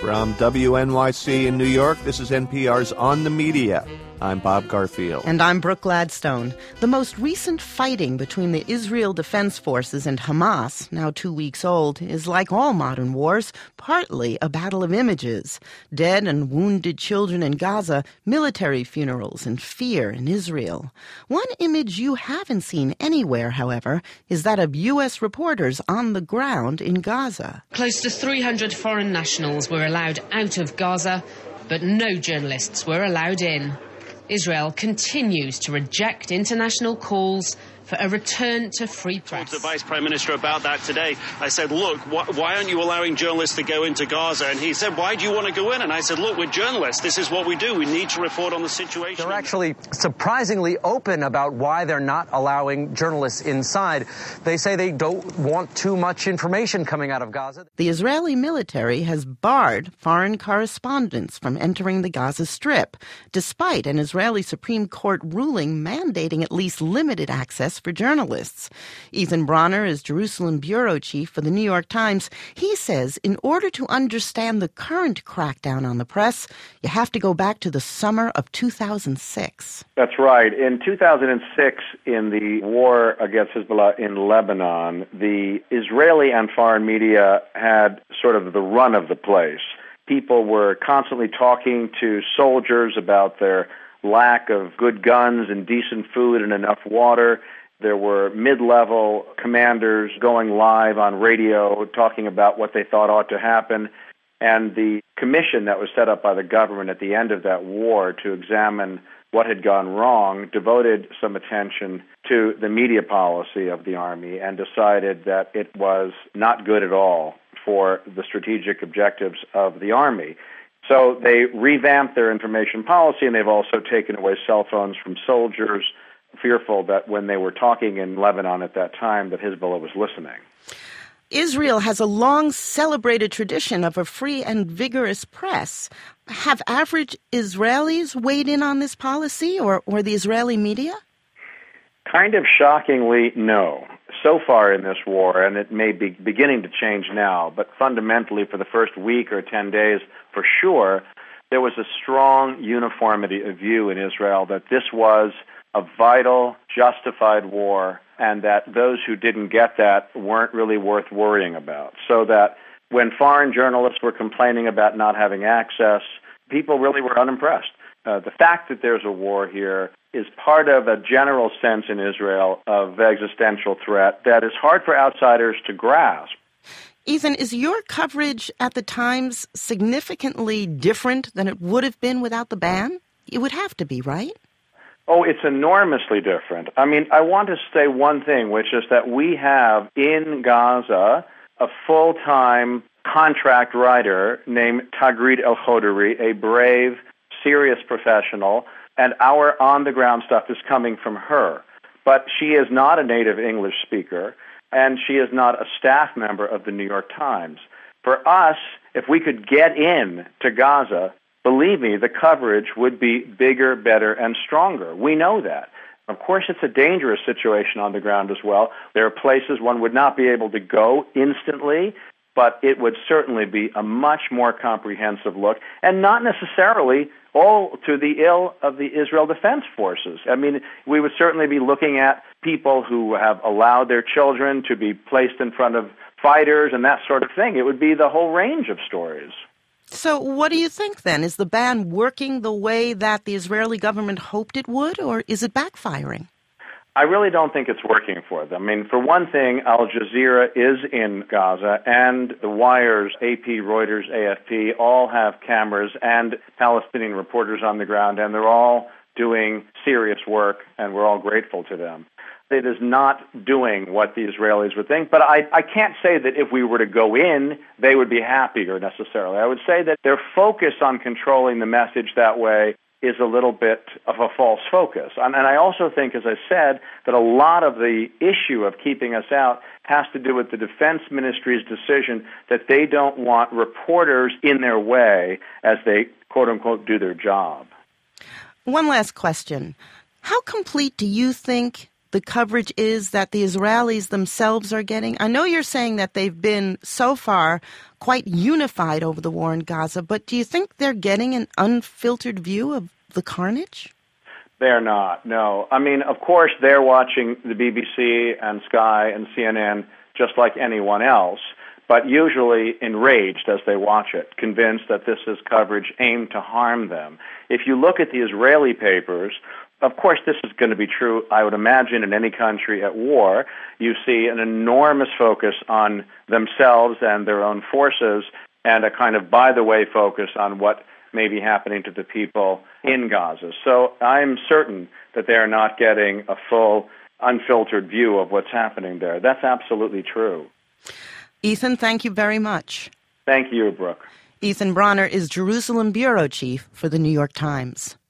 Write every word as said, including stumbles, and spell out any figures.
From W N Y C in New York, this is N P R's On the Media. I'm Bob Garfield. And I'm Brooke Gladstone. The most recent fighting between the Israel Defense Forces and Hamas, now two weeks old, is like all modern wars, partly a battle of images. Dead and wounded children in Gaza, military funerals, and fear in Israel. One image you haven't seen anywhere, however, is that of U S reporters on the ground in Gaza. Close to three hundred foreign nationals were allowed out of Gaza, but no journalists were allowed in. Israel continues to reject international calls for a return to free press. I talked to the Vice Prime Minister about that today. I said, look, wh- why aren't you allowing journalists to go into Gaza? And he said, why do you want to go in? And I said, look, we're journalists. This is what we do. We need to report on the situation. They're actually surprisingly open about why they're not allowing journalists inside. They say they don't want too much information coming out of Gaza. The Israeli military has barred foreign correspondents from entering the Gaza Strip, despite an Israeli Supreme Court ruling mandating at least limited access for journalists. Ethan Bronner is Jerusalem bureau chief for the New York Times. He says in order to understand the current crackdown on the press, you have to go back to the summer of two thousand six. That's right. In two thousand six, in the war against Hezbollah in Lebanon, the Israeli and foreign media had sort of the run of the place. People were constantly talking to soldiers about their lack of good guns and decent food and enough water. There were mid-level commanders going live on radio talking about what they thought ought to happen. And the commission that was set up by the government at the end of that war to examine what had gone wrong devoted some attention to the media policy of the Army and decided that it was not good at all for the strategic objectives of the Army. So they revamped their information policy, and they've also taken away cell phones from soldiers, fearful that when they were talking in Lebanon at that time that Hezbollah was listening. Israel has a long celebrated tradition of a free and vigorous press. Have average Israelis weighed in on this policy or, or the Israeli media? Kind of shockingly, no. So far in this war, and it may be beginning to change now, but fundamentally for the first week or ten days, for sure, there was a strong uniformity of view in Israel that this was a vital, justified war, and that those who didn't get that weren't really worth worrying about. So that when foreign journalists were complaining about not having access, people really were unimpressed. Uh, the fact that there's a war here is part of a general sense in Israel of existential threat that is hard for outsiders to grasp. Ethan, is your coverage at the Times significantly different than it would have been without the ban? It would have to be, right? Oh, it's enormously different. I mean, I want to say one thing, which is that we have in Gaza a full-time contract writer named Tagrit El-Khodari, a brave, serious professional, and our on-the-ground stuff is coming from her. But she is not a native English speaker, and she is not a staff member of the New York Times. For us, if we could get in to Gaza, believe me, the coverage would be bigger, better, and stronger. We know that. Of course, it's a dangerous situation on the ground as well. There are places one would not be able to go instantly, but it would certainly be a much more comprehensive look, and not necessarily all to the ill of the Israel Defense Forces. I mean, we would certainly be looking at people who have allowed their children to be placed in front of fighters and that sort of thing. It would be the whole range of stories. So what do you think, then? Is the ban working the way that the Israeli government hoped it would, or is it backfiring? I really don't think it's working for them. I mean, for one thing, Al Jazeera is in Gaza, and the wires, A P, Reuters, A F P, all have cameras and Palestinian reporters on the ground, and they're all doing serious work, and we're all grateful to them. It is not doing what the Israelis would think, but I, I can't say that if we were to go in, they would be happier necessarily. I would say that their focus on controlling the message that way is a little bit of a false focus. And, and I also think, as I said, that a lot of the issue of keeping us out has to do with the Defense Ministry's decision that they don't want reporters in their way as they, quote-unquote, do their job. One last question. How complete do you think the coverage is that the Israelis themselves are getting? I know you're saying that they've been, so far, quite unified over the war in Gaza, but do you think they're getting an unfiltered view of the carnage? They're not, no. I mean, of course, they're watching the B B C and Sky and C N N just like anyone else, but usually enraged as they watch it, convinced that this is coverage aimed to harm them. If you look at the Israeli papers, of course this is going to be true, I would imagine, in any country at war. You see an enormous focus on themselves and their own forces, and a kind of by-the-way focus on what may be happening to the people in Gaza. So I'm certain that they are not getting a full, unfiltered view of what's happening there. That's absolutely true. Ethan, thank you very much. Thank you, Brooke. Ethan Bronner is Jerusalem bureau chief for the New York Times.